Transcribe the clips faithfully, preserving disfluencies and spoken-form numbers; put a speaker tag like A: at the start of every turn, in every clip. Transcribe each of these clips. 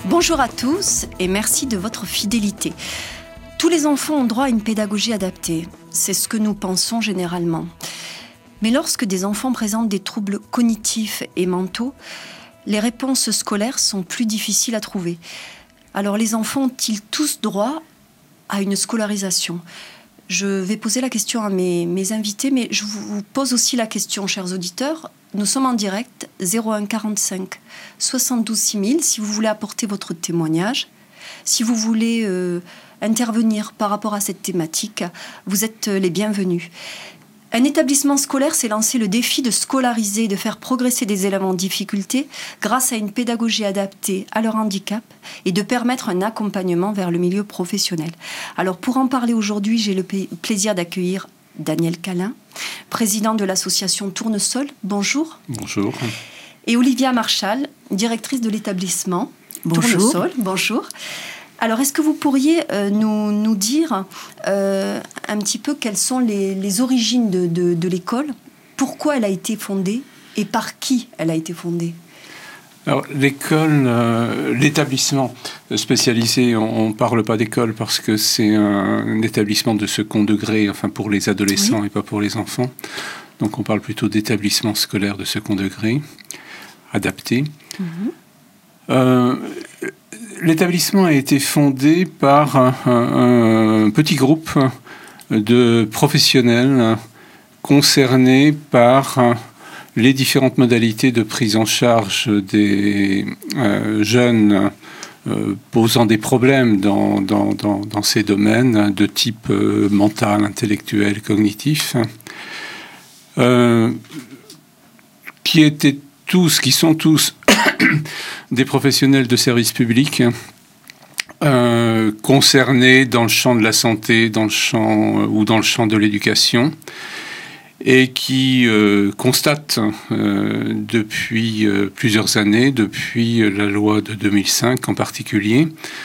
A: Bonjour à tous et merci de votre fidélité. Tous les enfants ont droit à une pédagogie adaptée. C'est ce que nous pensons généralement. Mais lorsque des enfants présentent des troubles cognitifs et mentaux, les réponses scolaires sont plus difficiles à trouver. Alors les enfants ont-ils tous droit à une scolarisation ? Je vais poser la question à mes, mes invités, mais je vous pose aussi la question, chers auditeurs. Nous sommes en direct, zéro un quarante-cinq soixante-douze six mille, si vous voulez apporter votre témoignage. Si vous voulez euh, intervenir par rapport à cette thématique, vous êtes les bienvenus. Un établissement scolaire s'est lancé le défi de scolariser, de faire progresser des élèves en difficulté grâce à une pédagogie adaptée à leur handicap et de permettre un accompagnement vers le milieu professionnel. Alors pour en parler aujourd'hui, j'ai le plaisir d'accueillir Daniel Calin, président de l'association Tournesol. Bonjour.
B: Bonjour.
A: Et Olivia Marchal, directrice de l'établissement
C: Bonjour.
A: Tournesol. Bonjour. Alors, est-ce que vous pourriez euh, nous, nous dire euh, un petit peu quelles sont les, les origines de, de, de l'école, pourquoi elle a été fondée et par qui elle a été fondée ?
B: Alors, l'école, euh, l'établissement spécialisé, on ne parle pas d'école parce que c'est un, un établissement de second degré, enfin pour les adolescents oui. et pas pour les enfants. Donc, on parle plutôt d'établissement scolaire de second degré, adapté. Mm-hmm. Euh, L'établissement a été fondé par un, un, un petit groupe de professionnels concernés par les différentes modalités de prise en charge des euh, jeunes euh, posant des problèmes dans, dans, dans, dans ces domaines de type euh, mental, intellectuel, cognitif, euh, qui étaient tous, qui sont tous des professionnels de service public euh, concernés dans le champ de la santé, dans le champ euh, ou dans le champ de l'éducation, et qui euh, constatent euh, depuis euh, plusieurs années, depuis la loi de deux mille cinq en particulier,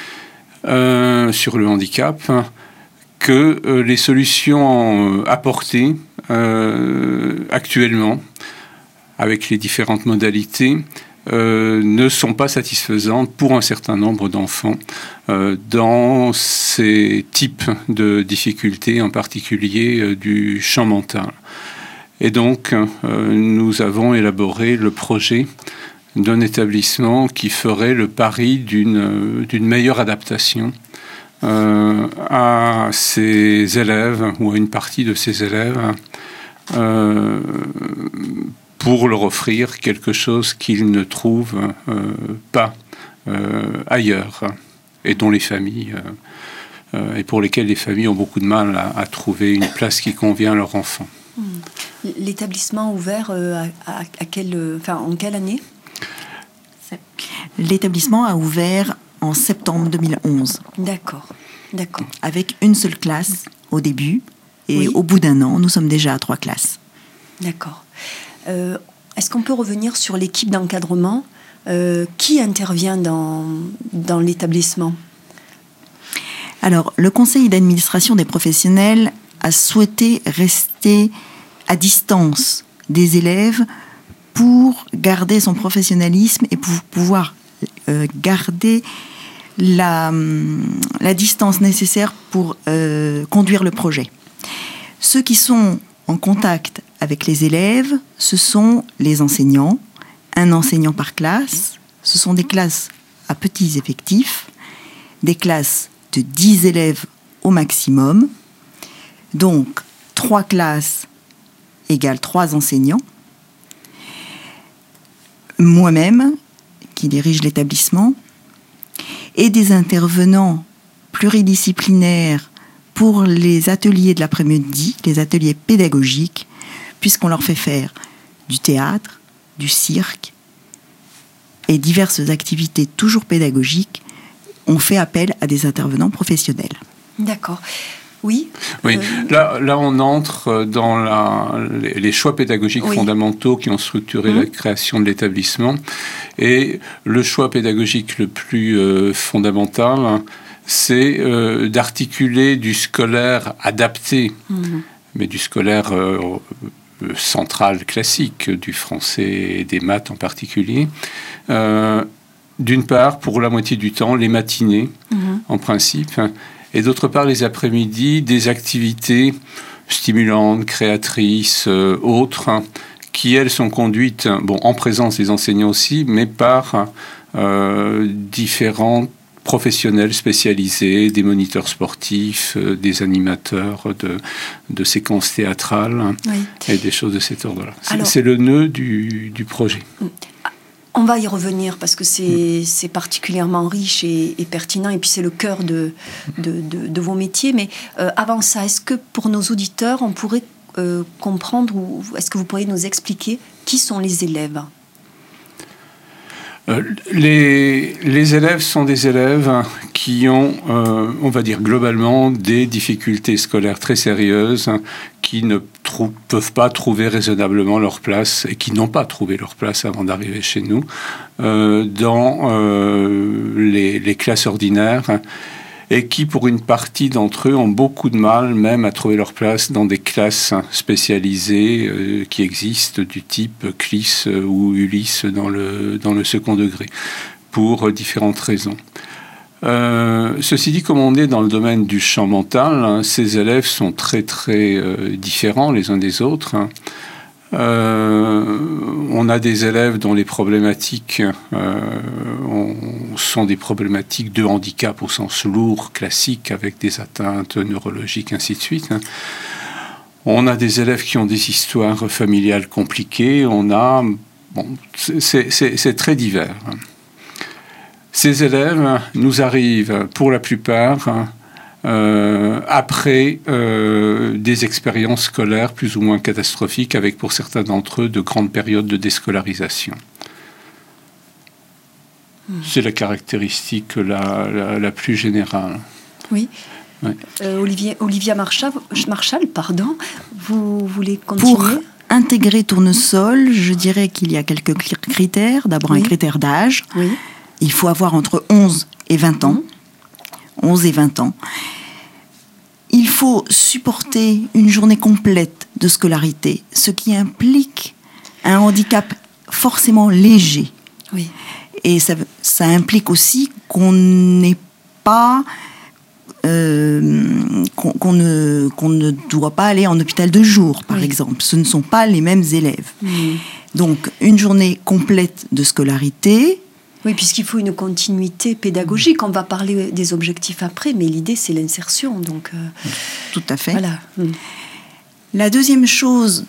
B: euh, sur le handicap, que euh, les solutions apportées euh, actuellement, avec les différentes modalités, Euh, ne sont pas satisfaisantes pour un certain nombre d'enfants euh, dans ces types de difficultés, en particulier euh, du champ mental. Et donc, euh, nous avons élaboré le projet d'un établissement qui ferait le pari d'une, d'une meilleure adaptation euh, à ces élèves, ou à une partie de ces élèves, euh, pour leur offrir quelque chose qu'ils ne trouvent euh, pas euh, ailleurs, et dont les familles, euh, euh, et pour lesquelles les familles ont beaucoup de mal à, à trouver une place qui convient à leur enfant.
A: L'établissement ouvert euh, à, à quelle, enfin, en quelle année ?
C: L'établissement a ouvert en septembre deux mille onze.
A: D'accord, d'accord.
C: Avec une seule classe au début, et
A: oui.
C: au bout d'un an, nous sommes déjà à trois classes.
A: D'accord. Euh, est-ce qu'on peut revenir sur l'équipe d'encadrement ? euh, Qui intervient dans, dans l'établissement ?
C: Alors, le conseil d'administration des professionnels a souhaité rester à distance des élèves pour garder son professionnalisme et pour pouvoir euh, garder la, la distance nécessaire pour euh, conduire le projet. Ceux qui sont en contact avec les élèves, ce sont les enseignants, un enseignant par classe. Ce sont des classes à petits effectifs, des classes de dix élèves au maximum. Donc, trois classes égale trois enseignants. Moi-même, qui dirige l'établissement, et des intervenants pluridisciplinaires pour les ateliers de l'après-midi, les ateliers pédagogiques, puisqu'on leur fait faire du théâtre, du cirque et diverses activités toujours pédagogiques. On fait appel à des intervenants professionnels.
A: D'accord. Oui.
B: Oui.
A: Euh...
B: Là, là, on entre dans la, les, les choix pédagogiques oui. fondamentaux qui ont structuré mmh. la création de l'établissement. Et le choix pédagogique le plus euh, fondamental, c'est euh, d'articuler du scolaire adapté, mmh. mais du scolaire euh, central classique, du français et des maths en particulier, euh, d'une part, pour la moitié du temps, les matinées, mmh. en principe, et d'autre part, les après-midi, des activités stimulantes, créatrices, euh, autres, hein, qui, elles, sont conduites, bon, en présence des enseignants aussi, mais par euh, différents professionnels spécialisés, des moniteurs sportifs, euh, des animateurs de, de séquences théâtrales, hein, oui. et des choses de cet ordre-là. C'est, Alors, c'est le nœud du, du projet.
A: On va y revenir parce que c'est, c'est particulièrement riche et, et pertinent, et puis c'est le cœur de, de, de, de vos métiers. Mais euh, avant ça, est-ce que pour nos auditeurs, on pourrait euh, comprendre, ou est-ce que vous pourriez nous expliquer qui sont les élèves ?
B: Euh, les, les élèves sont des élèves qui ont, euh, on va dire globalement, des difficultés scolaires très sérieuses, qui ne trou- peuvent pas trouver raisonnablement leur place et qui n'ont pas trouvé leur place avant d'arriver chez nous euh, dans euh, les, les classes ordinaires, et qui, pour une partie d'entre eux, ont beaucoup de mal même à trouver leur place dans des classes spécialisées euh, qui existent, du type C L I S ou Ulysse dans le, dans le second degré, pour différentes raisons. Euh, ceci dit, comme on est dans le domaine du champ mental, hein, ces élèves sont très très euh, différents les uns des autres. Hein. Euh, on a des élèves dont les problématiques euh, on, sont des problématiques de handicap au sens lourd, classique, avec des atteintes neurologiques, ainsi de suite. Hein. On a des élèves qui ont des histoires familiales compliquées. On a, bon, c'est, c'est, c'est très divers. Hein. Ces élèves nous arrivent pour la plupart euh, après euh, des expériences scolaires plus ou moins catastrophiques, avec pour certains d'entre eux de grandes périodes de déscolarisation. Mmh. C'est la caractéristique la, la, la plus générale.
A: Oui. Ouais. Euh, Olivier, Olivia Marchal, Marchal, pardon, vous voulez continuer ?
C: Pour intégrer Tournesol, je dirais qu'il y a quelques critères. D'abord, oui. un critère d'âge. Oui. Il faut avoir entre onze et vingt ans. Mmh. onze et vingt ans. Il faut supporter une journée complète de scolarité, ce qui implique un handicap forcément léger.
A: Oui.
C: Et ça, ça implique aussi qu'on n'est pas... Euh, qu'on, qu'on, ne, qu'on ne doit pas aller en hôpital de jour, par oui. exemple. Ce ne sont pas les mêmes élèves. Mmh. Donc, une journée complète de scolarité...
A: Oui, puisqu'il faut une continuité pédagogique. On va parler des objectifs après, mais l'idée, c'est l'insertion. Donc, euh,
C: tout à fait.
A: Voilà. Mmh.
C: La deuxième chose,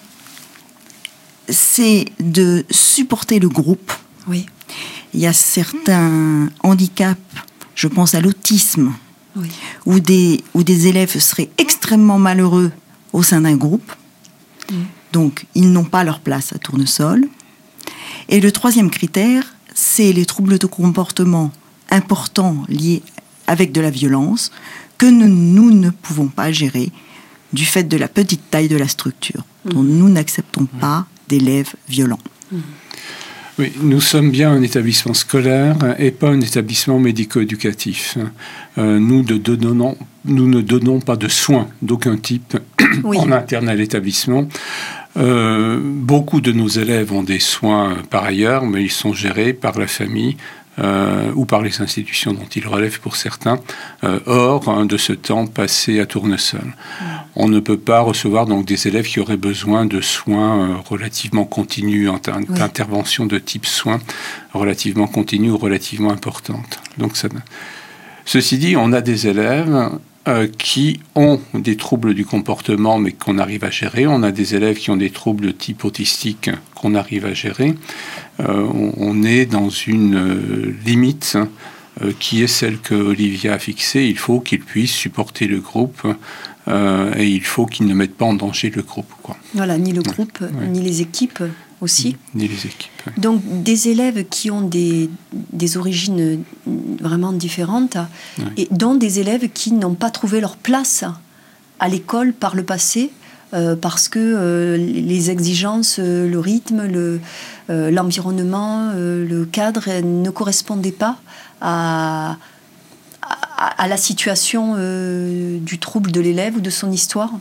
C: c'est de supporter le groupe.
A: Oui.
C: Il y a certains handicaps, je pense à l'autisme, oui. où, des, où des élèves seraient extrêmement malheureux au sein d'un groupe. Mmh. Donc, ils n'ont pas leur place à Tournesol. Et le troisième critère, c'est les troubles de comportement importants liés avec de la violence que nous, nous ne pouvons pas gérer du fait de la petite taille de la structure. Mmh. Donc nous n'acceptons mmh. pas d'élèves violents. Mmh.
B: Oui, nous sommes bien un établissement scolaire et pas un établissement médico-éducatif. Euh, nous, de donnons, nous ne donnons pas de soins d'aucun type oui. en interne à l'établissement. Euh, beaucoup de nos élèves ont des soins euh, par ailleurs, mais ils sont gérés par la famille euh, ou par les institutions dont ils relèvent pour certains, euh, hors hein, de ce temps passé à Tournesol. Mmh. On ne peut pas recevoir donc des élèves qui auraient besoin de soins euh, relativement continus, inter- oui. d'interventions de type soins relativement continues ou relativement importantes. Donc, ça... Ceci dit, on a des élèves Euh, qui ont des troubles du comportement, mais qu'on arrive à gérer. On a des élèves qui ont des troubles de type autistique qu'on arrive à gérer. Euh, on, on est dans une euh, limite euh, qui est celle que Olivia a fixée. Il faut qu'ils puissent supporter le groupe euh, et il faut qu'ils ne mettent pas en danger le groupe, quoi.
A: Voilà, ni le groupe, ouais. ni les équipes aussi.
B: Ni les équipes. Ouais.
A: Donc, des élèves qui ont des, des origines vraiment différentes, ouais. et dont des élèves qui n'ont pas trouvé leur place à l'école par le passé, euh, parce que euh, les exigences, euh, le rythme, le, euh, l'environnement, euh, le cadre euh, ne correspondaient pas à, à, à la situation euh, du trouble de l'élève ou de son histoire.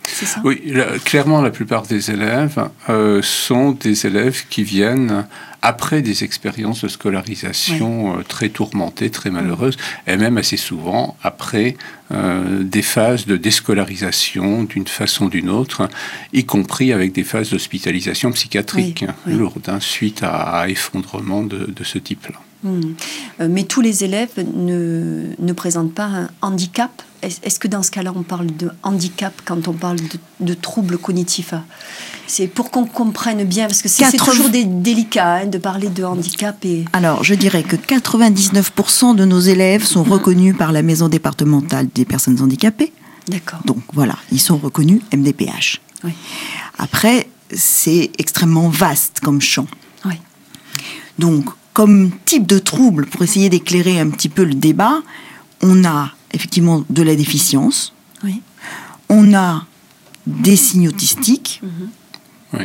A: c'est ça ?
B: Oui, la, clairement, la plupart des élèves euh, sont des élèves qui viennent après des expériences de scolarisation oui. euh, très tourmentées, très malheureuses, mmh. et même assez souvent après euh, des phases de déscolarisation d'une façon ou d'une autre, y compris avec des phases d'hospitalisation psychiatrique oui, oui. lourde, hein, suite à, à effondrement de, de ce type-là.
A: Mmh. Euh, mais tous les élèves ne, ne présentent pas un handicap. Est-ce, est-ce que dans ce cas-là, on parle de handicap quand on parle de, de troubles cognitifs ? C'est pour qu'on comprenne bien, parce que c'est, quatre... c'est toujours des, délicat hein, de parler de handicap. Et...
C: Alors, je dirais que quatre-vingt-dix-neuf pour cent de nos élèves sont mmh. reconnus par la Maison départementale des personnes handicapées.
A: D'accord.
C: Donc voilà, ils sont reconnus M D P H.
A: Oui.
C: Après, c'est extrêmement vaste comme champ.
A: Oui.
C: Donc, comme type de trouble, pour essayer d'éclairer un petit peu le débat, on a effectivement de la déficience,
A: oui.
C: on a des signes autistiques.
B: Mm-hmm. Oui.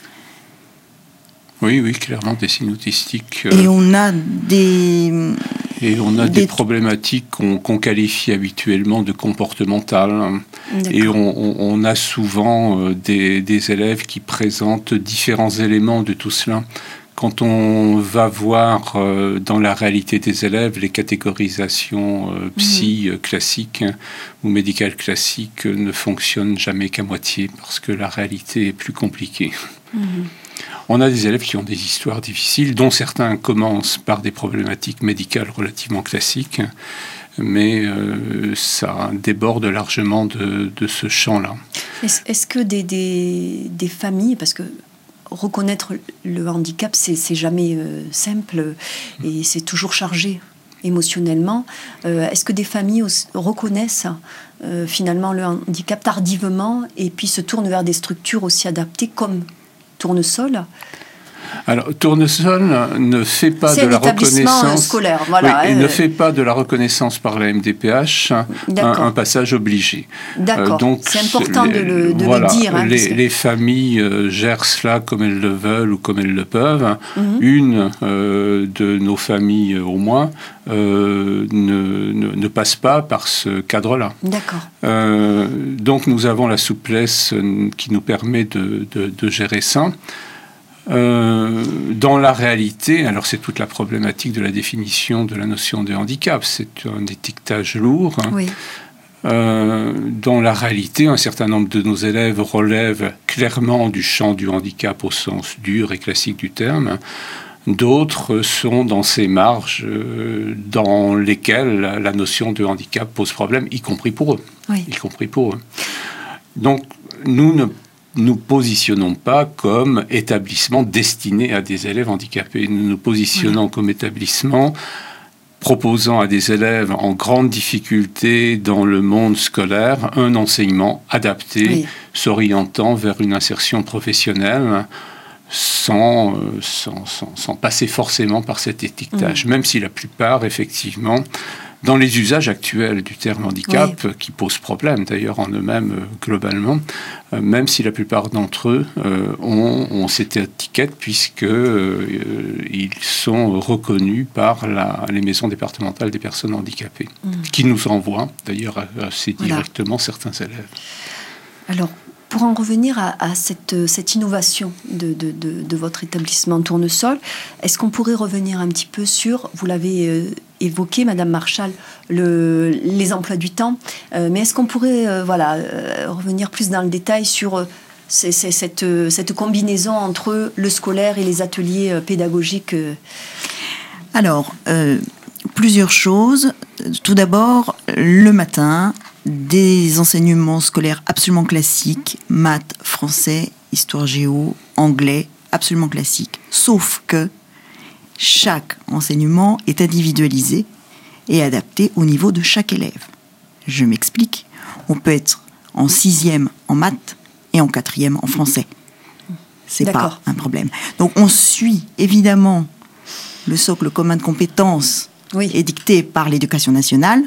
B: Oui, oui, clairement des signes autistiques.
C: Euh, et on a des...
B: Et on a des, des problématiques qu'on, qu'on qualifie habituellement de comportementales. D'accord. Et on, on, on a souvent euh, des, des élèves qui présentent différents éléments de tout cela. Quand on va voir euh, dans la réalité des élèves les catégorisations euh, psy mmh. classiques hein, ou médicales classiques euh, ne fonctionnent jamais qu'à moitié parce que la réalité est plus compliquée. Mmh. On a des élèves qui ont des histoires difficiles, dont certains commencent par des problématiques médicales relativement classiques, mais euh, ça déborde largement de, de ce champ-là.
A: Est-ce, est-ce que des, des, des familles, parce que reconnaître le handicap, c'est, c'est jamais euh, simple et c'est toujours chargé émotionnellement. Euh, est-ce que des familles aussi reconnaissent euh, finalement le handicap tardivement et puis se tournent vers des structures aussi adaptées comme Tournesol ?
B: Alors, Tournesol ne fait pas
A: c'est
B: de la reconnaissance
A: scolaire, voilà.
B: Oui,
A: euh...
B: il ne fait pas de la reconnaissance par la M D P H un, un passage obligé.
A: D'accord. Euh, donc, c'est important les, de, le, de
B: voilà,
A: le dire. Hein,
B: les,
A: que...
B: les familles euh, gèrent cela comme elles le veulent ou comme elles le peuvent. Mm-hmm. Une euh, de nos familles, euh, au moins, euh, ne, ne, ne passe pas par ce cadre-là.
A: D'accord.
B: Euh, donc, nous avons la souplesse qui nous permet de, de, de gérer ça. Euh, dans la réalité, alors c'est toute la problématique de la définition de la notion de handicap, c'est un étiquetage lourd. Hein.
A: Oui.
B: Euh, dans la réalité, un certain nombre de nos élèves relèvent clairement du champ du handicap au sens dur et classique du terme. D'autres sont dans ces marges euh, dans lesquelles la, la notion de handicap pose problème, y compris pour eux.
A: Oui.
B: Y compris pour eux. Donc, nous ne nous positionnons pas comme établissement destiné à des élèves handicapés. Nous nous positionnons oui. comme établissement proposant à des élèves en grande difficulté dans le monde scolaire un enseignement adapté, oui. s'orientant vers une insertion professionnelle sans, sans, sans, sans passer forcément par cet étiquetage, oui. même si la plupart, effectivement, dans les usages actuels du terme handicap, oui. qui pose problème d'ailleurs en eux-mêmes euh, globalement, euh, même si la plupart d'entre eux euh, ont, ont cette étiquette puisque euh, ils sont reconnus par la, les maisons départementales des personnes handicapées, mmh. qui nous envoient d'ailleurs assez directement voilà. certains élèves.
A: Alors, pour en revenir à, à cette, cette innovation de, de, de, de votre établissement Tournesol, est-ce qu'on pourrait revenir un petit peu sur, vous l'avez euh, évoqué, Madame Marchal, le, les emplois du temps, euh, mais est-ce qu'on pourrait euh, voilà, euh, revenir plus dans le détail sur euh, c'est, c'est cette, euh, cette combinaison entre le scolaire et les ateliers euh, pédagogiques euh...
C: Alors, euh, plusieurs choses. Tout d'abord, le matin, des enseignements scolaires absolument classiques, maths, français, histoire géo, anglais, absolument classiques. Sauf que chaque enseignement est individualisé et adapté au niveau de chaque élève. Je m'explique. On peut être en sixième en maths et en quatrième en français. C'est D'accord. pas un problème. Donc on suit évidemment le socle commun de compétences oui. édicté par l'Éducation nationale,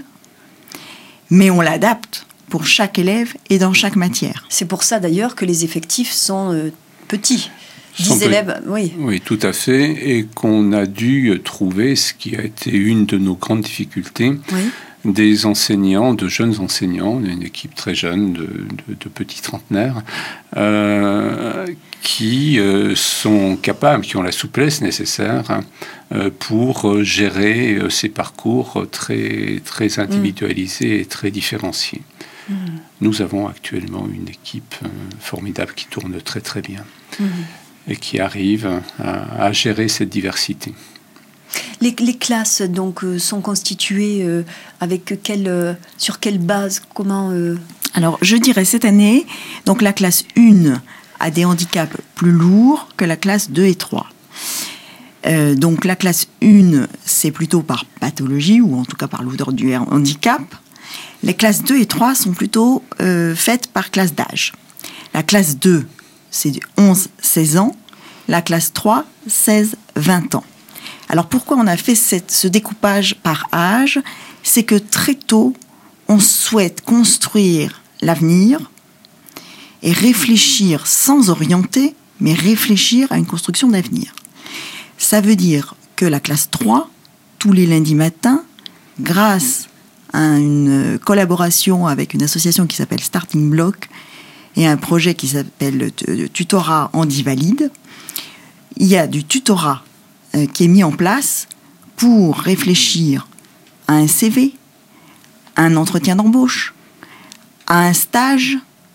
C: mais on l'adapte pour chaque élève et dans chaque matière.
A: C'est pour ça d'ailleurs que les effectifs sont euh, petits. dix élèves, oui.
B: Oui, tout à fait. Et qu'on a dû trouver, ce qui a été une de nos grandes difficultés, oui. des enseignants, de jeunes enseignants, une équipe très jeune de, de, de petits trentenaires, euh, qui euh, sont capables, qui ont la souplesse nécessaire euh, pour gérer euh, ces parcours très, très individualisés mmh. et très différenciés. Mmh. Nous avons actuellement une équipe euh, formidable qui tourne très très bien mmh. et qui arrive à, à gérer cette diversité.
A: Les, les classes donc euh, sont constituées euh, avec quelle, euh, sur quelle base, comment euh...
C: Alors je dirais cette année, donc la classe un a des handicaps plus lourds que la classe deux et trois. Euh, donc la classe un, c'est plutôt par pathologie, ou en tout cas par l'ordre du handicap. Les classes deux et trois sont plutôt euh, faites par classe d'âge. La classe deux, c'est de onze à seize ans. La classe trois, seize à vingt ans. Alors pourquoi on a fait cette, ce découpage par âge ? C'est que très tôt, on souhaite construire l'avenir et réfléchir sans orienter, mais réfléchir à une construction d'avenir. Ça veut dire que la classe trois, tous les lundis matins, grâce à une collaboration avec une association qui s'appelle Starting Block et un projet qui s'appelle Tutorat Handi-Valide, il y a du tutorat euh, qui est mis en place pour réfléchir à un C V, à un entretien d'embauche, à un stage,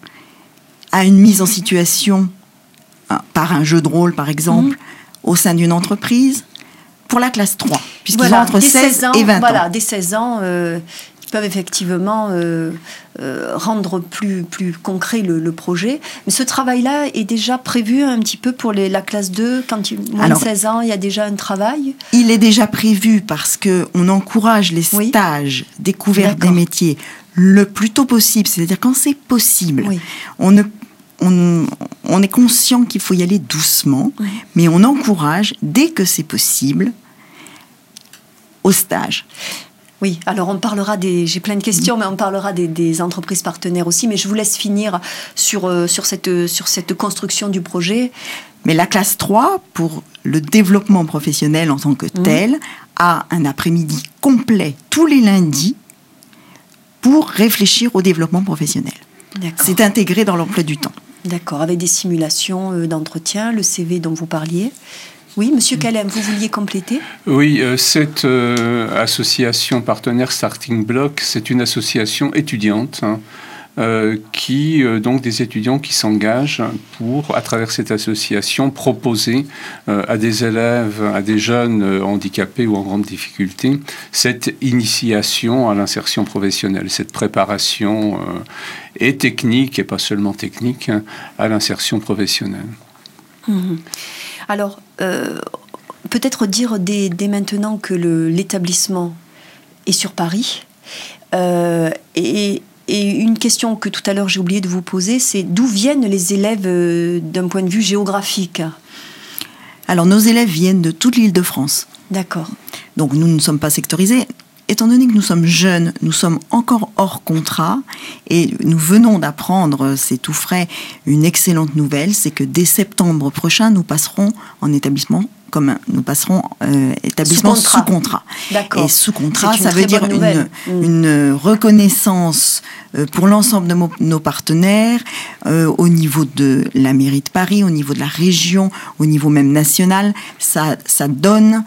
C: à une mise en situation euh, par un jeu de rôle, par exemple, mmh. au sein d'une entreprise, pour la classe trois, puisqu'ils
A: voilà,
C: ont entre seize
A: ans,
C: et vingt
A: voilà,
C: ans.
A: Dès seize ans, euh, ils peuvent effectivement euh, euh, rendre plus, plus concret le, le projet. Mais ce travail-là est déjà prévu un petit peu pour les, la classe deux, quand il moins de seize ans, il y a déjà un travail.
C: Il est déjà prévu parce qu'on encourage les stages, oui. découvertes des métiers, le plus tôt possible, c'est-à-dire quand c'est possible. Oui. On, ne, on, on est conscient qu'il faut y aller doucement, oui. mais on encourage, dès que c'est possible, au stage.
A: Oui, alors on parlera des... J'ai plein de questions, mais on parlera des, des entreprises partenaires aussi. Mais je vous laisse finir sur, euh, sur, cette, sur cette construction du projet.
C: Mais la classe trois, pour le développement professionnel en tant que tel, mmh. a un après-midi complet tous les lundis pour réfléchir au développement professionnel. D'accord. C'est intégré dans l'emploi du temps.
A: D'accord, avec des simulations euh, d'entretien, le C V dont vous parliez. Oui, Monsieur Calem, vous vouliez compléter ?
B: Oui, euh, cette euh, association partenaire Starting Block, c'est une association étudiante hein, euh, qui, euh, donc des étudiants qui s'engagent pour, à travers cette association, proposer euh, à des élèves, à des jeunes euh, handicapés ou en grande difficulté, cette initiation à l'insertion professionnelle, cette préparation euh, et technique, et pas seulement technique, hein, à l'insertion professionnelle.
A: Mmh. Alors, euh, peut-être dire dès, dès maintenant que le, l'établissement est sur Paris. Euh, et, et une question que tout à l'heure j'ai oublié de vous poser, c'est d'où viennent les élèves euh, d'un point de vue géographique ?
C: Alors, nos élèves viennent de toute l'Île-de-France.
A: D'accord.
C: Donc, nous ne sommes pas sectorisés. Étant donné que nous sommes jeunes, nous sommes encore hors contrat et nous venons d'apprendre, c'est tout frais, une excellente nouvelle, c'est que dès septembre prochain, nous passerons en établissement commun. Nous passerons euh, établissement sous contrat. Sous contrat.
A: D'accord.
C: Et sous contrat, ça veut dire une, mmh. une reconnaissance euh, pour l'ensemble de mo- nos partenaires euh, au niveau de la mairie de Paris, au niveau de la région, au niveau même national. Ça, ça donne...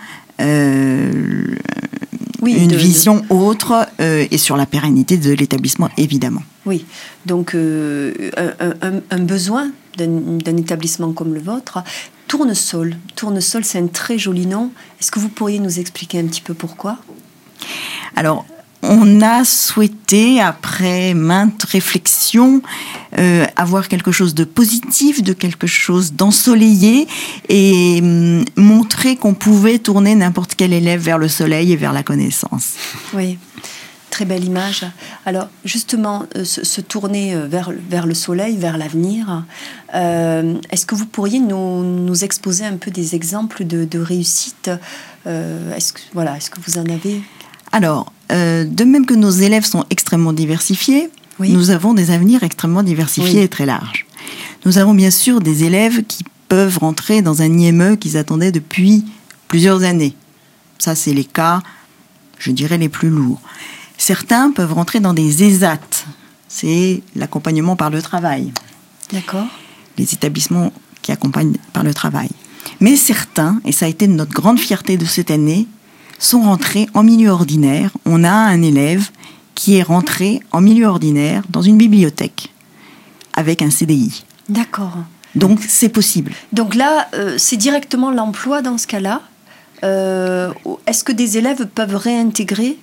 C: Euh, Oui, une de, vision de... autre euh, et sur la pérennité de l'établissement, évidemment.
A: Oui, donc euh, un, un, un besoin d'un, d'un établissement comme le vôtre. Tournesol, Tournesol, c'est un très joli nom. Est-ce que vous pourriez nous expliquer un petit peu pourquoi ?
C: Alors, on a souhaité, après maintes réflexions, euh, avoir quelque chose de positif, de quelque chose d'ensoleillé et hum, montrer qu'on pouvait tourner n'importe quel élève vers le soleil et vers la connaissance.
A: Oui, très belle image. Alors, justement, euh, se, se tourner vers, vers le soleil, vers l'avenir, euh, est-ce que vous pourriez nous, nous exposer un peu des exemples de, de réussite euh, est-ce que, voilà, est-ce que vous en avez ?
C: Alors, euh, de même que nos élèves sont extrêmement diversifiés, oui. nous avons des avenirs extrêmement diversifiés oui. et très larges. Nous avons bien sûr des élèves qui peuvent rentrer dans un I M E qu'ils attendaient depuis plusieurs années. Ça, c'est les cas, je dirais, les plus lourds. certains peuvent rentrer dans des E S A T. C'est l'accompagnement par le travail.
A: D'accord.
C: Les établissements qui accompagnent par le travail. Mais certains, et ça a été notre grande fierté de cette année, sont rentrés en milieu ordinaire. On a un élève qui est rentré en milieu ordinaire dans une bibliothèque avec un C D I.
A: D'accord.
C: Donc, c'est possible.
A: Donc là, euh, c'est directement l'emploi dans ce cas-là. Euh, est-ce que des élèves peuvent réintégrer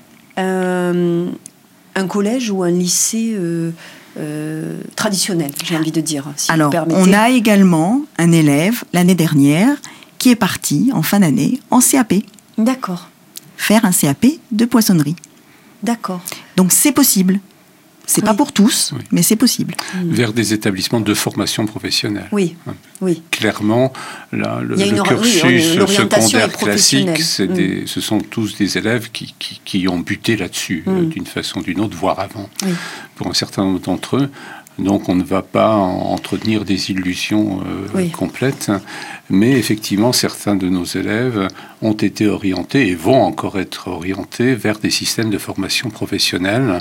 A: un, un collège ou un lycée euh, euh, traditionnel, j'ai envie de dire, si
C: Alors,
A: vous permettez.
C: On a également un élève, l'année dernière, qui est parti, en fin d'année, en C A P.
A: D'accord.
C: Faire un C A P de poissonnerie.
A: D'accord.
C: Donc, c'est possible. C'est
A: oui.
C: pas pour tous, oui. mais c'est possible.
B: Vers des établissements de formation professionnelle.
A: Oui, oui.
B: Clairement, là, le, le
A: or-
B: cursus
A: oui,
B: secondaire classique, c'est
A: mm.
B: des, ce sont tous des élèves qui, qui, qui ont buté là-dessus, mm. euh, d'une façon ou d'une autre, voire avant, oui. pour un certain nombre d'entre eux. Donc on ne va pas entretenir des illusions euh, oui. complètes, mais effectivement, certains de nos élèves ont été orientés et vont encore être orientés vers des systèmes de formation professionnelle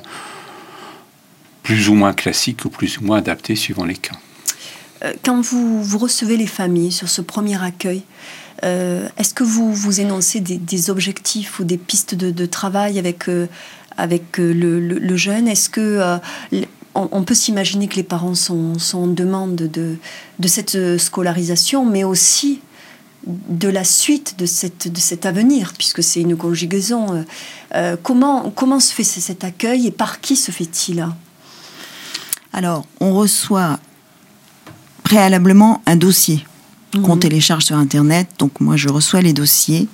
B: plus ou moins classiques ou plus ou moins adaptés suivant les cas.
A: Quand vous, vous recevez les familles sur ce premier accueil, euh, est-ce que vous, vous énoncez des, des objectifs ou des pistes de, de travail avec, euh, avec le, le, le jeune ? Est-ce que euh, on, on peut s'imaginer que les parents sont, sont en demande de, de cette scolarisation, mais aussi de la suite de, cette, de cet avenir, puisque c'est une conjugaison. Euh, comment, comment se fait cet accueil et par qui se fait-il ?
C: Alors, on reçoit préalablement un dossier mmh. qu'on télécharge sur Internet. Donc, moi, je reçois les dossiers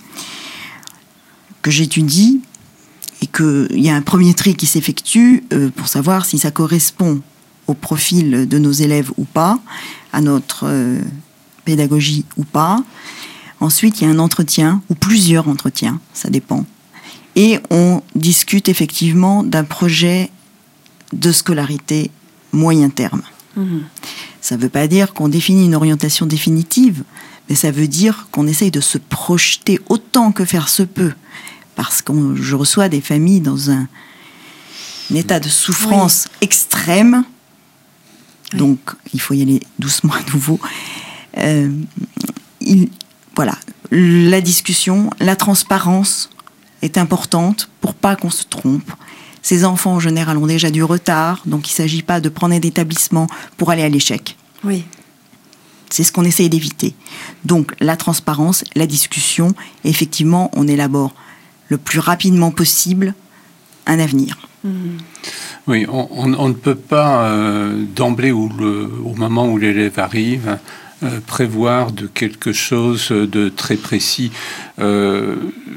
C: que j'étudie et qu'il y a un premier tri qui s'effectue euh, pour savoir si ça correspond au profil de nos élèves ou pas, à notre euh, pédagogie ou pas. Ensuite, il y a un entretien ou plusieurs entretiens, ça dépend. Et on discute effectivement d'un projet de scolarité moyen terme. Mmh. Ça ne veut pas dire qu'on définit une orientation définitive, mais ça veut dire qu'on essaye de se projeter autant que faire se peut. Parce que je reçois des familles dans un, un état de souffrance oui. extrême, oui. donc il faut y aller doucement à nouveau. Euh, il, voilà, la discussion, la transparence est importante pour pas qu'on se trompe. Ces enfants, en général, ont déjà du retard, donc il ne s'agit pas de prendre un établissement pour aller à l'échec.
A: Oui.
C: C'est ce qu'on essaye d'éviter. Donc, la transparence, la discussion, et effectivement, on élabore le plus rapidement possible un avenir.
A: Mmh.
B: Oui, on, on, on ne peut pas, euh, d'emblée, ou le, au moment où l'élève arrive, euh, prévoir de quelque chose de très précis. Euh,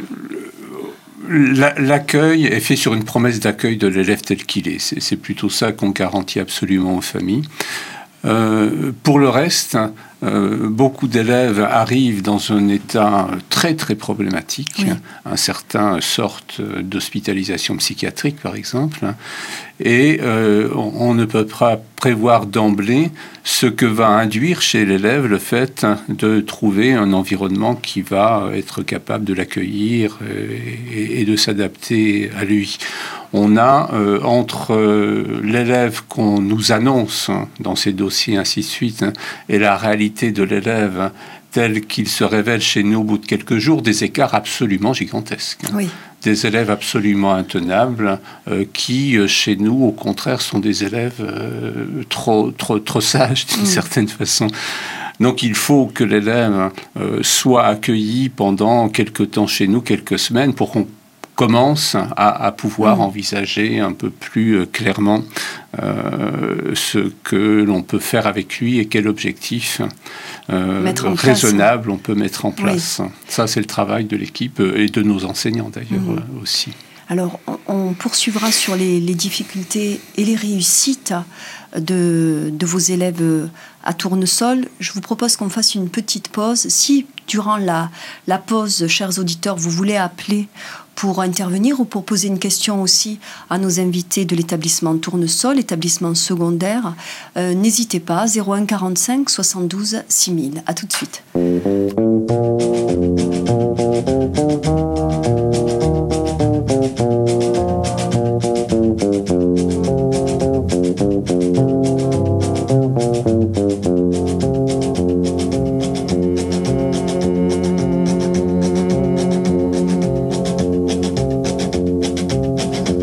B: L'accueil est fait sur une promesse d'accueil de l'élève tel qu'il est. C'est, c'est plutôt ça qu'on garantit absolument aux familles. Euh, pour le reste, euh, beaucoup d'élèves arrivent dans un état très très problématique. Oui. Un certain sorte d'hospitalisation psychiatrique, par exemple. Et euh, on, on ne peut pas prévoir d'emblée ce que va induire chez l'élève le fait de trouver un environnement qui va être capable de l'accueillir et, et de s'adapter à lui. On a euh, entre euh, l'élève qu'on nous annonce hein, dans ces dossiers, ainsi de suite, hein, et la réalité de l'élève hein, tel qu'il se révèle chez nous au bout de quelques jours, des écarts absolument gigantesques. Hein.
A: Oui.
B: Des élèves absolument intenables euh, qui, euh, chez nous, au contraire, sont des élèves euh, trop, trop, trop sages d'une mmh. certaine façon. Donc il faut que l'élève euh, soit accueilli pendant quelques temps chez nous, quelques semaines, pour qu'on commence à, à pouvoir mmh. envisager un peu plus euh, clairement euh, ce que l'on peut faire avec lui et quel objectif euh, raisonnable place. on peut mettre en place. Oui. Ça, c'est le travail de l'équipe et de nos enseignants d'ailleurs mmh. euh, aussi.
A: Alors, on, on poursuivra sur les, les difficultés et les réussites de, de vos élèves à Tournesol. Je vous propose qu'on fasse une petite pause. Si, durant la, la pause, chers auditeurs, vous voulez appeler pour intervenir ou pour poser une question aussi à nos invités de l'établissement Tournesol, établissement secondaire, euh, n'hésitez pas, zéro un quarante-cinq soixante-douze six mille. À tout de suite.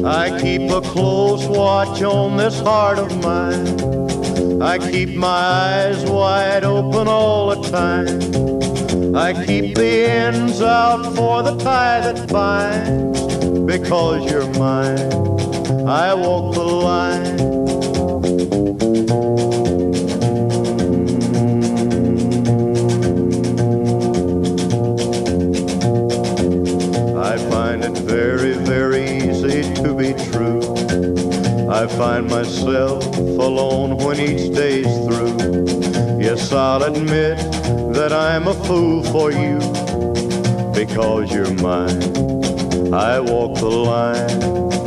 D: I keep a close watch on this heart of mine. I keep my eyes wide open all the time. I keep the ends out for the tie that binds. Because you're mine, I walk the line. I find it very, very easy to be true. I find myself alone when each day's through. Yes, I'll admit that I'm a fool for you. Because you're mine, I walk the line.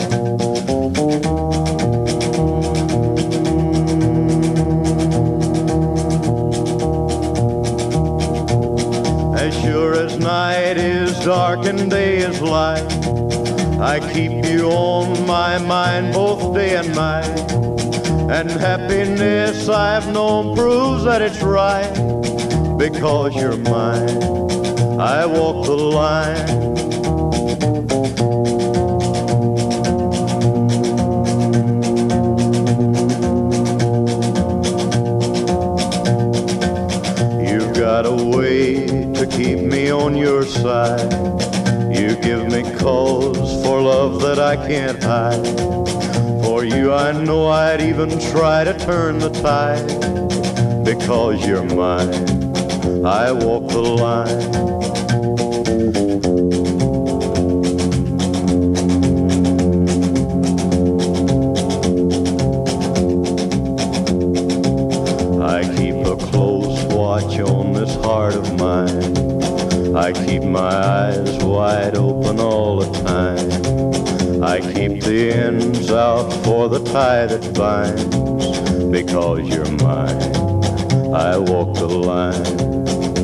D: As sure as night is dark and day is light, I keep you on my mind both day and night. And happiness I've known proves that it's right. Because you're mine, I walk the line. You've got a way to keep me on your side. You give me cause for love that I can't hide. For you I know I'd even try to turn the tide. Because you're mine, I walk the line. I keep a close watch on this heart of mine. I keep my eyes wide open all the time. I keep the ends out for the tie that binds. Because you're mine, I walk the line.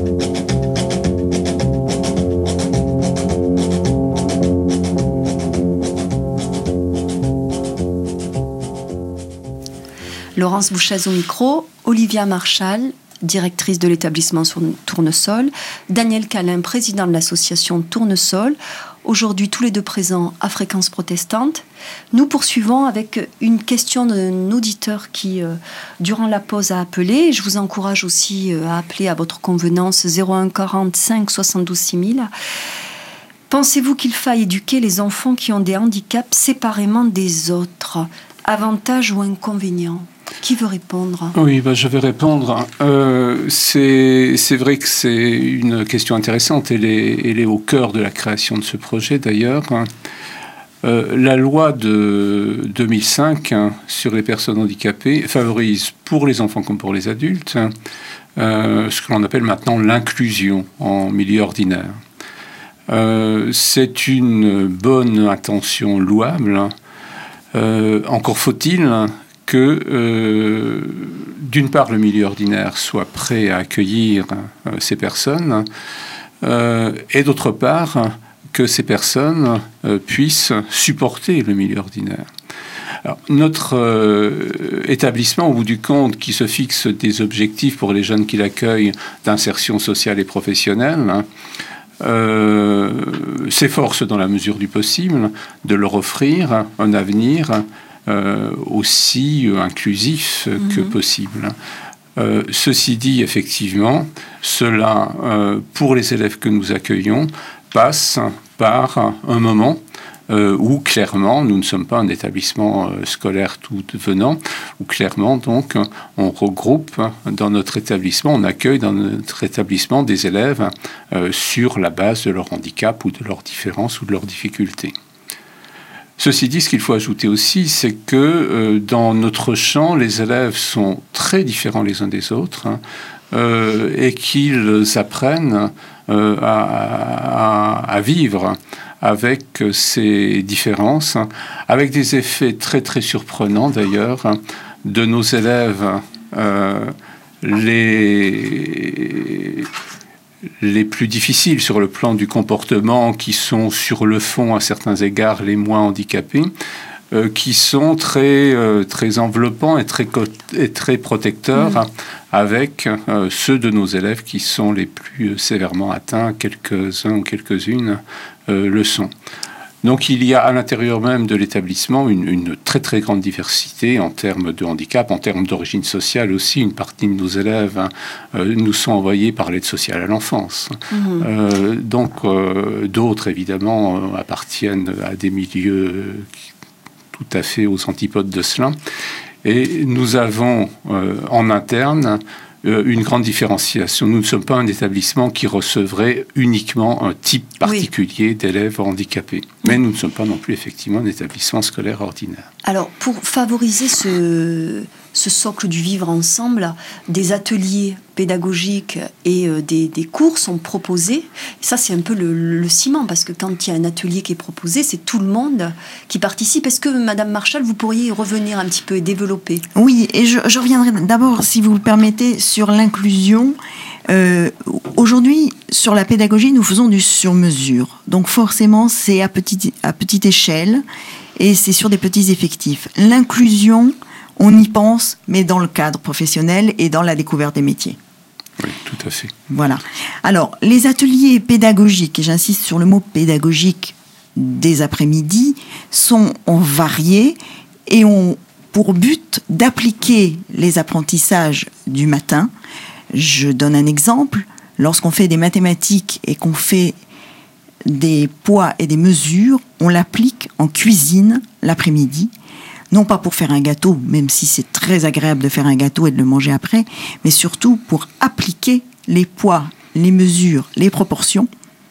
A: Laurence Bouchez au micro, Olivia Marchal, directrice de l'établissement sur Tournesol, Daniel Calin, président de l'association Tournesol, aujourd'hui tous les deux présents à Fréquence Protestante. Nous poursuivons avec une question d'un auditeur qui, euh, durant la pause, a appelé. Je vous encourage aussi euh, à appeler à votre convenance zéro un quarante-cinq soixante-douze six mille. Pensez-vous qu'il faille éduquer les enfants qui ont des handicaps séparément des autres? Avantages ou inconvénients? Qui veut répondre?
B: Oui, bah, je vais répondre. Euh, c'est, c'est vrai que c'est une question intéressante. Elle est, elle est au cœur de la création de ce projet, d'ailleurs. Euh, la loi de deux mille cinq hein, sur les personnes handicapées favorise, pour les enfants comme pour les adultes, hein, euh, ce que l'on appelle maintenant l'inclusion en milieu ordinaire. Euh, c'est une bonne intention louable. Hein. Euh, encore faut-il que, euh, d'une part, le milieu ordinaire soit prêt à accueillir euh, ces personnes, euh, et d'autre part, que ces personnes euh, puissent supporter le milieu ordinaire. Alors, notre euh, établissement, au bout du compte, qui se fixe des objectifs pour les jeunes qu'il accueille d'insertion sociale et professionnelle, hein, euh, s'efforce, dans la mesure du possible, de leur offrir un avenir Euh, aussi euh, inclusif euh, mmh. que possible. Euh, ceci dit, effectivement, cela, euh, pour les élèves que nous accueillons, passe par un moment euh, où, clairement, nous ne sommes pas un établissement euh, scolaire tout venant, où, clairement, donc, on regroupe dans notre établissement, on accueille dans notre établissement des élèves euh, sur la base de leur handicap ou de leurs différences ou de leurs difficultés. Ceci dit, ce qu'il faut ajouter aussi, c'est que euh, dans notre champ, les élèves sont très différents les uns des autres hein, euh, et qu'ils apprennent euh, à, à, à vivre avec ces différences, hein, avec des effets très très surprenants d'ailleurs hein, de nos élèves. Euh, les... les plus difficiles sur le plan du comportement, qui sont sur le fond à certains égards les moins handicapés, euh, qui sont très, euh, très enveloppants et très, et très protecteurs, mmh. avec euh, ceux de nos élèves qui sont les plus sévèrement atteints, quelques-uns ou quelques-unes euh, le sont. Donc il y a à l'intérieur même de l'établissement une, une très très grande diversité en termes de handicap, en termes d'origine sociale aussi. Une partie de nos élèves hein, euh, nous sont envoyés par l'aide sociale à l'enfance. Mmh. Euh, donc euh, d'autres évidemment euh, appartiennent à des milieux tout à fait aux antipodes de cela. Et nous avons euh, en interne une grande différenciation. Nous ne sommes pas un établissement qui recevrait uniquement un type particulier oui. d'élèves handicapés. Mais nous ne sommes pas non plus effectivement un établissement scolaire ordinaire.
A: Alors, pour favoriser ce, ce socle du vivre ensemble, des ateliers pédagogiques et euh, des, des cours sont proposés. Et ça, c'est un peu le, le ciment, parce que quand il y a un atelier qui est proposé, c'est tout le monde qui participe. Est-ce que, Madame Marchal, vous pourriez revenir un petit peu et développer ?
C: Oui, et je, je reviendrai d'abord, si vous le permettez, sur l'inclusion. Euh, aujourd'hui, sur la pédagogie, nous faisons du sur-mesure. Donc forcément, c'est à petite, à petite échelle et c'est sur des petits effectifs. L'inclusion, on y pense, mais dans le cadre professionnel et dans la découverte des métiers.
B: Oui, tout à fait.
C: Voilà. Alors, les ateliers pédagogiques, et j'insiste sur le mot pédagogique, des après-midi, sont variés et ont pour but d'appliquer les apprentissages du matin. Je donne un exemple. Lorsqu'on fait des mathématiques et qu'on fait des poids et des mesures, on l'applique en cuisine l'après-midi. Non pas pour faire un gâteau, même si c'est très agréable de faire un gâteau et de le manger après, mais surtout pour appliquer les poids, les mesures, les proportions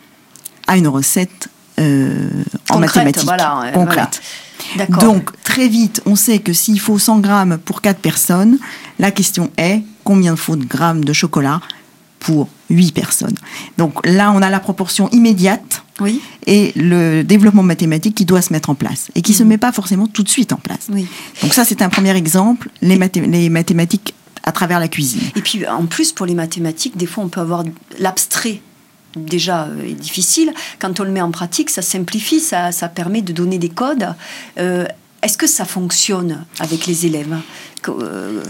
C: à une recette euh, en
A: concrète,
C: mathématiques.
A: Voilà, euh,
C: concrète.
A: Voilà. D'accord.
C: Donc, très vite, on sait que s'il faut cent grammes pour quatre personnes, la question est combien il faut de grammes de chocolat pour huit personnes. Donc là, on a la proportion immédiate
A: oui.
C: et le développement mathématique qui doit se mettre en place et qui ne mmh. se met pas forcément tout de suite en place. Oui. Donc ça, c'est un premier exemple, les, mathé- les mathématiques à travers la cuisine.
A: Et puis, en plus, pour les mathématiques, des fois, on peut avoir l'abstrait. Déjà euh, difficile. Quand on le met en pratique, ça simplifie, ça, ça permet de donner des codes. Euh, est-ce que ça fonctionne avec les élèves ? euh,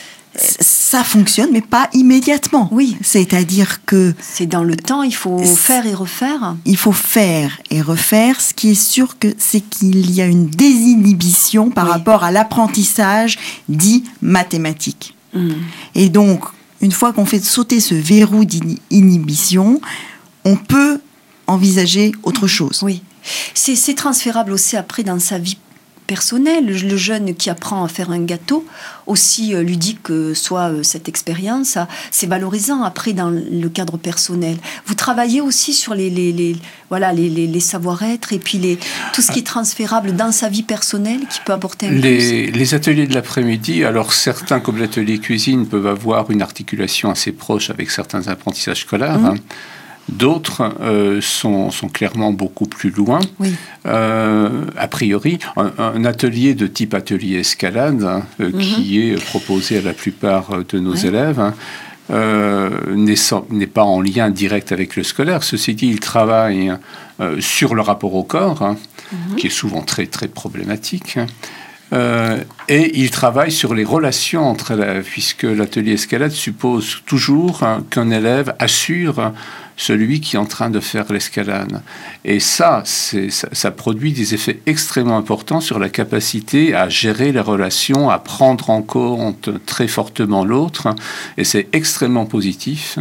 C: Ça fonctionne, mais pas immédiatement.
A: Oui.
C: C'est-à-dire que...
A: C'est dans le temps, il faut faire et refaire.
C: Il faut faire et refaire. Ce qui est sûr, que, c'est qu'il y a une désinhibition par oui. rapport à l'apprentissage dit mathématique. Mmh. Et donc, une fois qu'on fait sauter ce verrou d'inhibition, on peut envisager autre chose.
A: Oui. C'est, c'est transférable aussi après dans sa vie personnelle. Le jeune qui apprend à faire un gâteau, aussi ludique que soit cette expérience, c'est valorisant après dans le cadre personnel. Vous travaillez aussi sur les, les, les, voilà, les, les, les savoir-être et puis les, tout ce qui est transférable dans sa vie personnelle qui peut apporter un
B: les,
A: plus.
B: Les ateliers de l'après-midi, alors certains comme l'atelier cuisine peuvent avoir une articulation assez proche avec certains apprentissages scolaires. Mmh. Hein. D'autres euh, sont, sont clairement beaucoup plus loin.
A: Oui.
B: Euh, a priori, un, un atelier de type atelier escalade, hein, euh, mm-hmm. qui est proposé à la plupart de nos ouais. élèves, hein, euh, n'est, sans, n'est pas en lien direct avec le scolaire. Ceci dit, il travaille euh, sur le rapport au corps, hein, mm-hmm. qui est souvent très, très problématique. Hein. Euh, et il travaille sur les relations entre élèves, puisque l'atelier escalade suppose toujours hein, qu'un élève assure celui qui est en train de faire l'escalade. Et ça, c'est, ça, ça produit des effets extrêmement importants sur la capacité à gérer les relations, à prendre en compte très fortement l'autre. Et c'est extrêmement positif,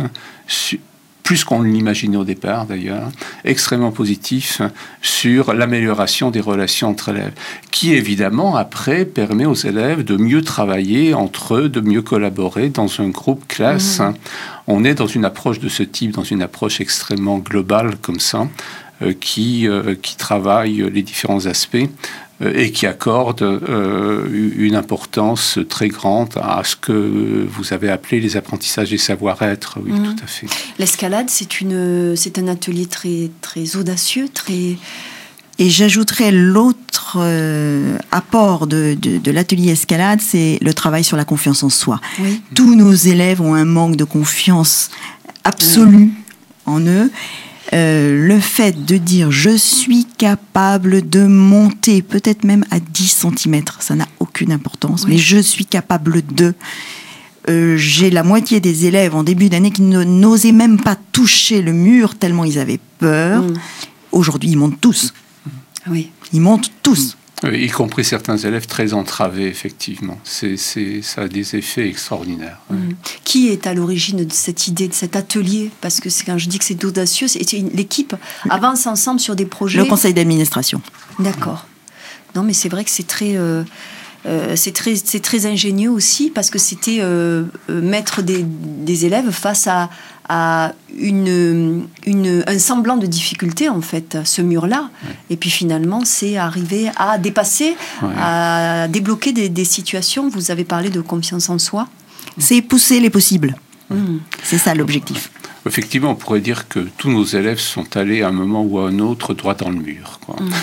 B: plus qu'on l'imaginait au départ d'ailleurs, extrêmement positif sur l'amélioration des relations entre élèves, qui évidemment après permet aux élèves de mieux travailler entre eux, de mieux collaborer dans un groupe classe. Mmh. On est dans une approche de ce type, dans une approche extrêmement globale comme ça, euh, qui, euh, qui travaille les différents aspects euh, et qui accorde euh, une importance très grande à ce que vous avez appelé les apprentissages et savoir-être. Oui, mmh. tout à fait.
A: L'escalade, c'est, une, c'est un atelier très, très audacieux, très...
C: Et j'ajouterais l'autre euh, apport de, de, de l'atelier escalade, c'est le travail sur la confiance en soi. Oui. Tous nos élèves ont un manque de confiance absolue oui. en eux. Euh, le fait de dire « je suis capable de monter », peut-être même à dix centimètres, ça n'a aucune importance, oui. mais je suis capable de... Euh, j'ai la moitié des élèves en début d'année qui ne, n'osaient même pas toucher le mur tellement ils avaient peur. Mm. Aujourd'hui, ils montent tous.
A: Oui.
C: Ils montent tous.
B: Y compris certains élèves très entravés, effectivement. C'est, c'est, ça a des effets extraordinaires.
A: Mmh.
B: Ouais.
A: Qui est à l'origine de cette idée, de cet atelier? Parce que c'est, quand je dis que c'est audacieux, c'est, c'est une, l'équipe avance ensemble sur des projets.
C: Le conseil d'administration.
A: D'accord. Non, mais c'est vrai que c'est très... Euh, Euh, c'est, très, c'est très ingénieux aussi parce que c'était euh, euh, mettre des, des élèves face à, à une, une, un semblant de difficulté, en fait, ce mur-là. Ouais. Et puis finalement, c'est arriver à dépasser, ouais. à débloquer des, des situations. Vous avez parlé de confiance en soi.
C: C'est pousser les possibles.
A: Mmh.
C: C'est ça l'objectif.
B: Effectivement, on pourrait dire que tous nos élèves sont allés à un moment ou à un autre droit dans le mur. Quoi. Mmh.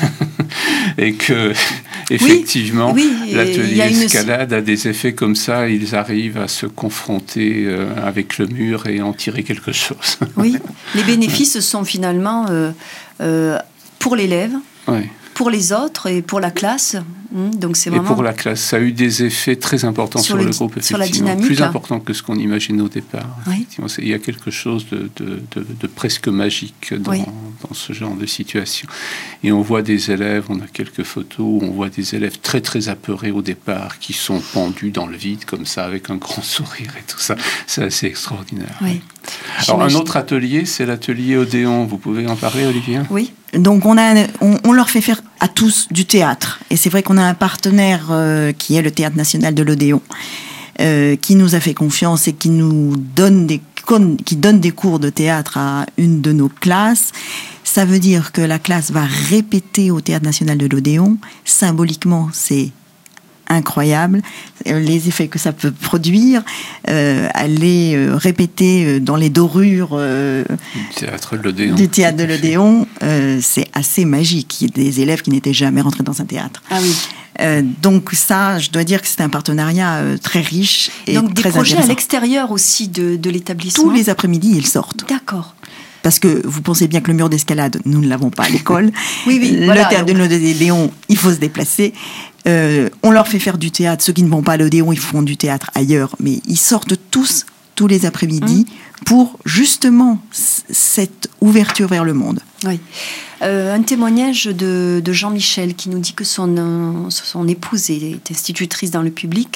B: Et que, effectivement, oui, oui, l'atelier escalade une... a des effets comme ça. Ils arrivent à se confronter euh, avec le mur et en tirer quelque chose.
A: Oui, les bénéfices sont finalement euh, euh, pour l'élève.
B: Oui.
A: Pour les autres et pour la classe. Donc c'est vraiment...
B: Et pour la classe, ça a eu des effets très importants sur, sur le, le groupe, effectivement. Sur la dynamique. Plus importants que ce qu'on imaginait au départ.
A: Oui.
B: Il y a quelque chose de, de, de, de presque magique dans, oui. dans ce genre de situation. Et on voit des élèves, on a quelques photos, où on voit des élèves très très apeurés au départ, qui sont pendus dans le vide comme ça, avec un grand sourire et tout ça. C'est assez extraordinaire.
A: Oui.
B: Alors un autre atelier, c'est l'atelier Odéon. Vous pouvez en parler, Olivier ?
A: Oui.
C: Donc on, a, on, on leur fait faire à tous du théâtre. Et c'est vrai qu'on a un partenaire euh, qui est le Théâtre National de l'Odéon, euh, qui nous a fait confiance et qui nous donne des, qui donne des cours de théâtre à une de nos classes. Ça veut dire que la classe va répéter au Théâtre National de l'Odéon. Symboliquement, c'est incroyable, les effets que ça peut produire, euh, aller euh, répéter dans les dorures euh,
B: du théâtre de l'Odéon,
C: du théâtre de l'Odéon euh, c'est assez magique. Il y a des élèves qui n'étaient jamais rentrés dans un théâtre.
A: Ah oui.
C: Euh, donc ça, je dois dire que c'est un partenariat euh, très riche et
A: donc
C: très
A: des projets
C: intéressant.
A: À l'extérieur aussi de, de l'établissement.
C: Tous les après-midi, ils sortent.
A: D'accord.
C: Parce que vous pensez bien que le mur d'escalade, nous ne l'avons pas à l'école.
A: Oui, oui.
C: Le
A: voilà,
C: théâtre
A: donc...
C: de l'Odéon, il faut se déplacer. Euh, on leur fait faire du théâtre. Ceux qui ne vont pas à l'Odéon, ils font du théâtre ailleurs. Mais ils sortent tous, tous les après-midi, mmh. pour justement c- cette ouverture vers le monde.
A: Oui. Euh, un témoignage de, de Jean-Michel qui nous dit que son, euh, son épouse est institutrice dans le public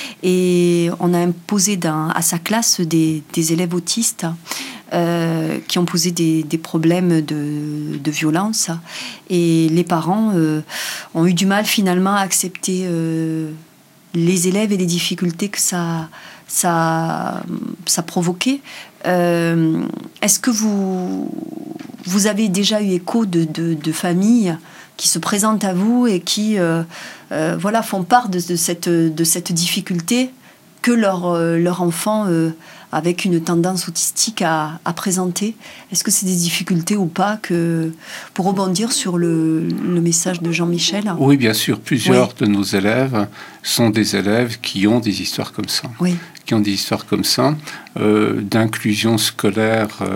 A: et on a imposé dans, à sa classe des, des élèves autistes euh, qui ont posé des, des problèmes de, de violence et les parents euh, ont eu du mal finalement à accepter euh, les élèves et les difficultés que ça, ça, ça provoquait. Euh, est-ce que vous, vous avez déjà eu écho de, de, de familles qui se présentent à vous et qui euh, euh, voilà, font part de, de, cette, de cette difficulté que leur, euh, leur enfant euh, avec une tendance autistique à, à présenter? Est-ce que c'est des difficultés ou pas que, pour rebondir sur le, le message de Jean-Michel?
B: Oui, bien sûr. Plusieurs oui. de nos élèves sont des élèves qui ont des histoires comme ça.
A: Oui.
B: Qui ont des histoires comme ça, euh, d'inclusion scolaire euh,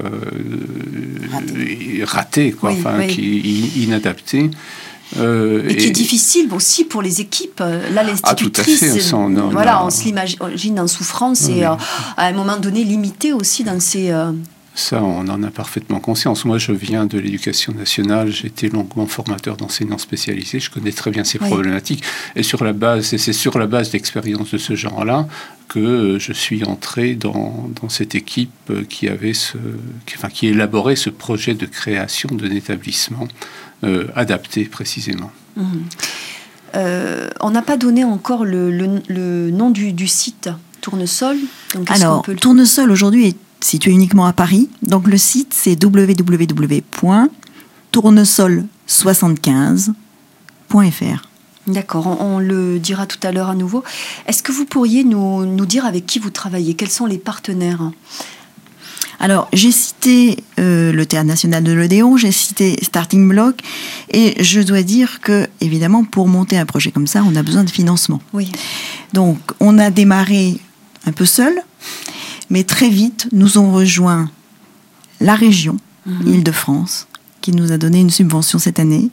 B: ratée, ratée quoi,
A: oui,
B: enfin,
A: oui.
B: qui est inadaptée. Euh,
A: et qui et... est difficile aussi pour les équipes. Là, l'institutrice,
B: ah, tout à fait. On, on,
A: voilà,
B: on,
A: on se l'imagine en souffrance oui. et euh, à un moment donné limitée aussi dans ses... Euh...
B: Ça, on en a parfaitement conscience. Moi, je viens de l'éducation nationale, j'ai été longuement formateur d'enseignants spécialisés, je connais très bien ces oui. problématiques. Et, sur la base, et c'est sur la base d'expériences de ce genre-là que je suis entré dans, dans cette équipe qui, avait ce, qui, enfin, qui élaborait ce projet de création d'un établissement euh, adapté précisément.
A: Mmh. Euh, on n'a pas donné encore le, le, le nom du, du site, Tournesol. Donc,
C: Alors,
A: peut...
C: Tournesol aujourd'hui est situé uniquement à Paris. Donc le site, c'est w w w point tournesol soixante-quinze point f r.
A: D'accord, on, on le dira tout à l'heure à nouveau. Est-ce que vous pourriez nous, nous dire avec qui vous travaillez? Quels sont les partenaires?
C: Alors, j'ai cité euh, le Théâtre National de l'Odéon, j'ai cité Starting Block, et je dois dire que, évidemment, pour monter un projet comme ça, on a besoin de financement.
A: Oui.
C: Donc, on a démarré un peu seul, mais très vite, nous ont rejoint la région, mmh. Île-de-France, qui nous a donné une subvention cette année.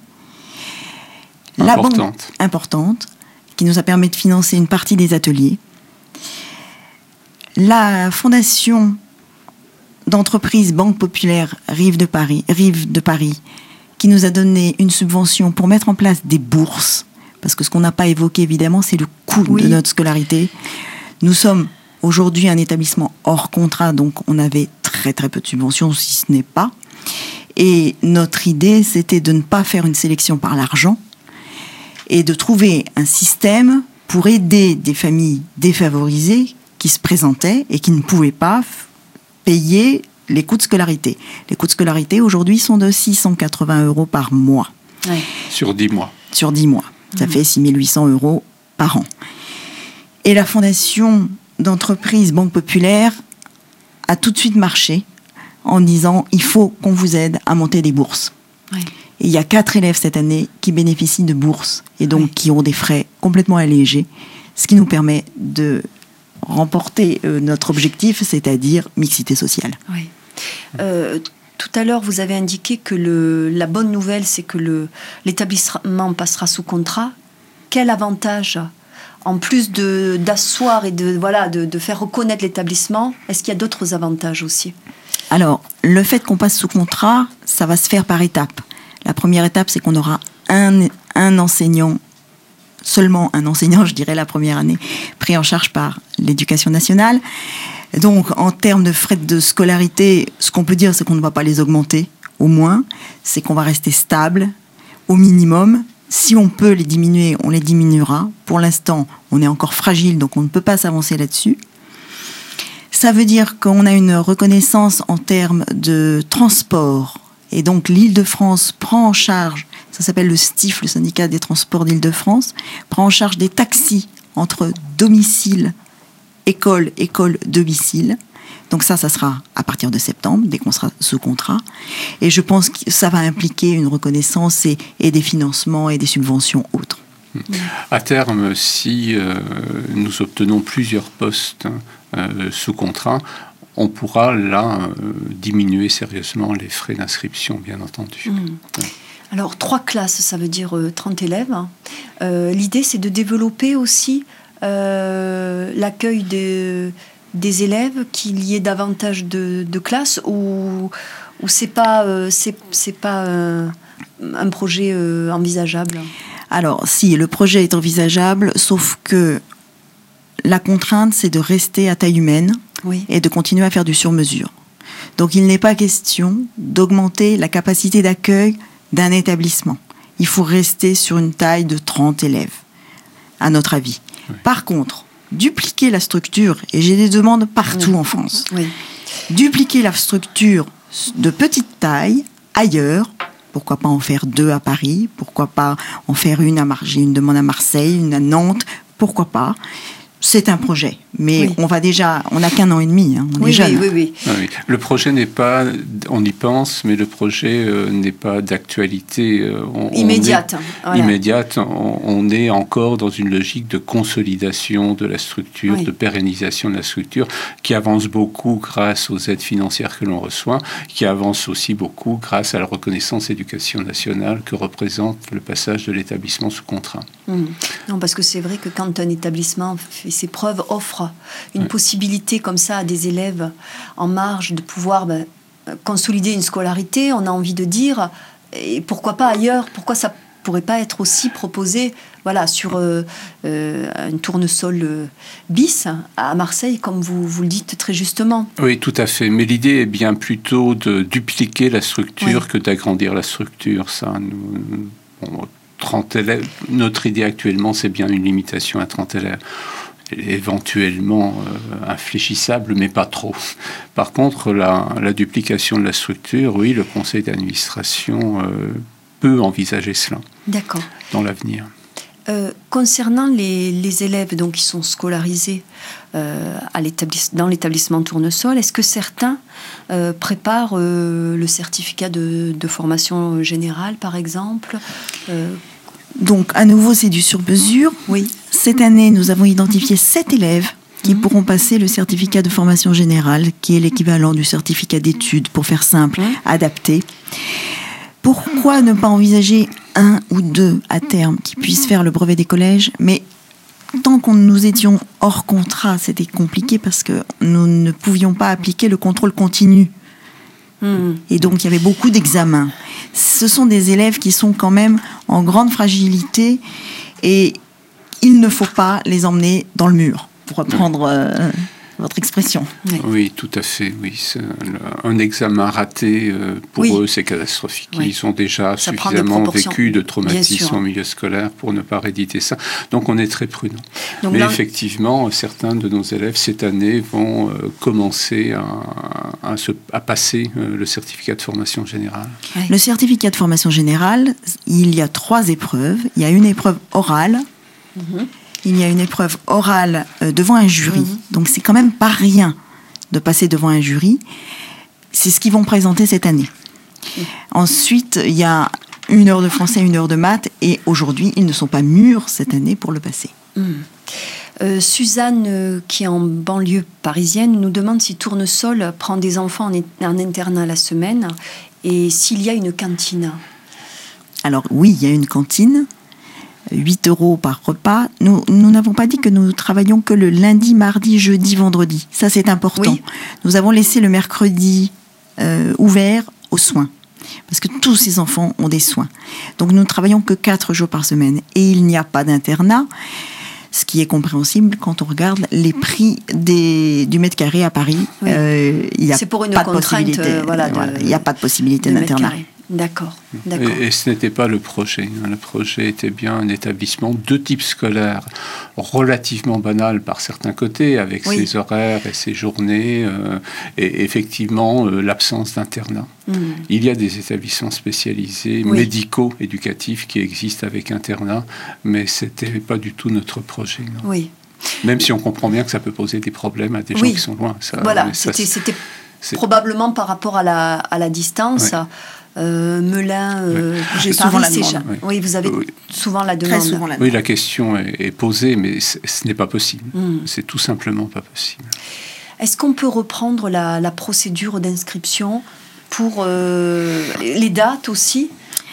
C: La
B: importante.
C: banque importante, qui nous a permis de financer une partie des ateliers. La fondation d'entreprise Banque Populaire Rive de Paris, Rive de Paris, qui nous a donné une subvention pour mettre en place des bourses, parce que ce qu'on n'a pas évoqué évidemment, c'est le coût oui. de notre scolarité. Nous sommes aujourd'hui un établissement hors contrat, donc on avait très très peu de subventions, si ce n'est pas. Et notre idée, c'était de ne pas faire une sélection par l'argent et de trouver un système pour aider des familles défavorisées qui se présentaient et qui ne pouvaient pas payer les coûts de scolarité. Les coûts de scolarité, aujourd'hui, sont de six cent quatre-vingts euros par mois.
B: Oui. Sur dix mois.
C: Sur dix mois. Ça mmh. fait six mille huit cents euros par an. Et la fondation d'entreprise Banque Populaire a tout de suite marché en disant « il faut qu'on vous aide à monter des bourses oui. ». Et il y a quatre élèves cette année qui bénéficient de bourses et donc oui. qui ont des frais complètement allégés, ce qui nous permet de remporter euh, notre objectif, c'est-à-dire mixité sociale.
A: Oui. Euh, tout à l'heure, vous avez indiqué que le, la bonne nouvelle, c'est que le, l'établissement passera sous contrat. Quel avantage, en plus de, d'asseoir et de, voilà, de, de faire reconnaître l'établissement, est-ce qu'il y a d'autres avantages aussi ?
C: Alors, le fait qu'on passe sous contrat, ça va se faire par étapes. La première étape, c'est qu'on aura un, un enseignant, seulement un enseignant, je dirais, la première année, pris en charge par l'Éducation nationale. Donc, en termes de frais de scolarité, ce qu'on peut dire, c'est qu'on ne va pas les augmenter, au moins. C'est qu'on va rester stable, au minimum. Si on peut les diminuer, on les diminuera. Pour l'instant, on est encore fragile, donc on ne peut pas s'avancer là-dessus. Ça veut dire qu'on a une reconnaissance en termes de transport. Et donc, l'Île-de-France prend en charge, ça s'appelle le S T I F, le syndicat des transports d'Île-de-France, prend en charge des taxis entre domicile, école, école, domicile. Donc ça, ça sera à partir de septembre, dès qu'on sera sous contrat. Et je pense que ça va impliquer une reconnaissance et, et des financements et des subventions autres.
B: À terme, si euh, nous obtenons plusieurs postes euh, sous contrat, on pourra là euh, diminuer sérieusement les frais d'inscription, bien entendu. Mmh.
A: Ouais. Alors, trois classes, ça veut dire euh, trente élèves. Euh, l'idée, c'est de développer aussi euh, l'accueil des, des élèves, qu'il y ait davantage de, de classes, ou, ou c'est pas, euh, c'est, c'est pas euh, un projet euh, envisageable ?
C: Alors, si, le projet est envisageable, sauf que la contrainte, c'est de rester à taille humaine. Oui. Et de continuer à faire du sur-mesure. Donc, il n'est pas question d'augmenter la capacité d'accueil d'un établissement. Il faut rester sur une taille de trente élèves, à notre avis. Oui. Par contre, dupliquer la structure, et j'ai des demandes partout oui. en France, oui. dupliquer la structure de petite taille ailleurs, pourquoi pas en faire deux à Paris, pourquoi pas en faire une à Mar- j'ai une demande à Marseille, une à Nantes, pourquoi pas. C'est un projet, mais oui. on va déjà, on n'a qu'un an et demi, hein, on
A: oui,
C: est jeune.
A: Oui, oui, oui.
B: Ah oui. Le projet n'est pas, on y pense, mais le projet euh, n'est pas d'actualité euh, on,
A: immédiate.
B: On est,
A: voilà.
B: Immédiate. On, on est encore dans une logique de consolidation de la structure, oui. de pérennisation de la structure, qui avance beaucoup grâce aux aides financières que l'on reçoit, qui avance aussi beaucoup grâce à la reconnaissance éducation nationale que représente le passage de l'établissement sous contrat.
A: Mmh. Non, parce que c'est vrai que quand un établissement fait ses preuves, offre une ouais. possibilité comme ça à des élèves en marge de pouvoir ben, consolider une scolarité, on a envie de dire, et pourquoi pas ailleurs, pourquoi ça pourrait pas être aussi proposé voilà, sur euh, euh, une tournesol euh, bis à Marseille, comme vous, vous le dites très justement.
B: Oui, tout à fait. Mais l'idée est bien plutôt de dupliquer la structure oui. que d'agrandir la structure. Ça, nous, bon, trente élèves, notre idée actuellement, c'est bien une limitation à trente élèves. Éventuellement euh, infléchissable, mais pas trop. Par contre, la, la duplication de la structure, oui, le conseil d'administration euh, peut envisager cela. D'accord. Dans l'avenir.
A: Euh, concernant les, les élèves donc, qui sont scolarisés euh, à l'établiss- dans l'établissement Tournesol, est-ce que certains euh, préparent euh, le certificat de, de formation générale, par exemple euh,
C: Donc, à nouveau, c'est du sur-mesure.
A: Oui.
C: Cette année, nous avons identifié sept élèves qui mmh. pourront passer le certificat de formation générale, qui est l'équivalent du certificat d'études, pour faire simple, mmh. adapté. Pourquoi ne pas envisager un ou deux à terme qui puissent faire le brevet des collèges ? Mais tant que nous étions hors contrat, c'était compliqué parce que nous ne pouvions pas appliquer le contrôle continu. Mmh. Et donc, il y avait beaucoup d'examens. ce sont des élèves qui sont quand même en grande fragilité et il ne faut pas les emmener dans le mur, pour reprendre euh, votre expression.
B: Oui. oui, tout à fait. Oui. C'est un, un examen raté, euh, pour oui. eux, c'est catastrophique. Oui. Ils ont déjà ça suffisamment vécu de traumatisme au milieu scolaire pour ne pas rééditer ça. Donc, on est très prudent. Donc, Mais là... effectivement, certains de nos élèves, cette année, vont euh, commencer à, à, se, à passer euh, le certificat de formation générale.
C: Oui. Le certificat de formation générale, il y a trois épreuves. Il y a une épreuve orale. Mmh. Il y a une épreuve orale euh, devant un jury. Mmh. Donc, c'est quand même pas rien de passer devant un jury. C'est ce qu'ils vont présenter cette année. Mmh. Ensuite, il y a une heure de français, une heure de maths. Et aujourd'hui, ils ne sont pas mûrs cette année pour le passer.
A: Mmh. Euh, Suzanne, euh, qui est en banlieue parisienne, nous demande si Tournesol prend des enfants en, é- en internat la semaine et s'il y a une cantine.
C: Alors, oui, il y a une cantine. huit euros par repas. Nous, nous n'avons pas dit que nous travaillons que le lundi, mardi, jeudi, vendredi. Ça, c'est important. Oui. Nous avons laissé le mercredi euh, ouvert aux soins. Parce que tous ces enfants ont des soins. Donc, nous ne travaillons que quatre jours par semaine. Et il n'y a pas d'internat, ce qui est compréhensible quand on regarde les prix des, du mètre carré à Paris.
A: Oui.
C: Euh, il y a
A: c'est pour une
C: pas
A: contrainte.
C: De
A: euh, voilà, de,
C: voilà, il n'y a pas de possibilité d'internat.
A: D'accord, d'accord.
B: Et, et ce n'était pas le projet. Le projet était bien un établissement de type scolaire relativement banal par certains côtés, avec oui. ses horaires et ses journées, euh, et effectivement euh, l'absence d'internat. Mmh. Il y a des établissements spécialisés, oui. médicaux, éducatifs, qui existent avec internat, mais ce n'était pas du tout notre projet. Non.
A: Oui.
B: Même si on comprend bien que ça peut poser des problèmes à des oui. gens qui sont loin. Ça,
A: voilà, ça, c'était, c'était c'est... probablement par rapport à la, à la distance. Oui. Euh, Melun, euh,
C: oui. j'ai souvent la demande.
A: Oui. oui, vous avez oui. souvent la demande.
C: Très souvent la demande.
B: Oui, la question est, est posée, mais ce n'est pas possible. Mm. C'est tout simplement pas possible.
A: Est-ce qu'on peut reprendre la, la procédure d'inscription pour euh, les dates aussi?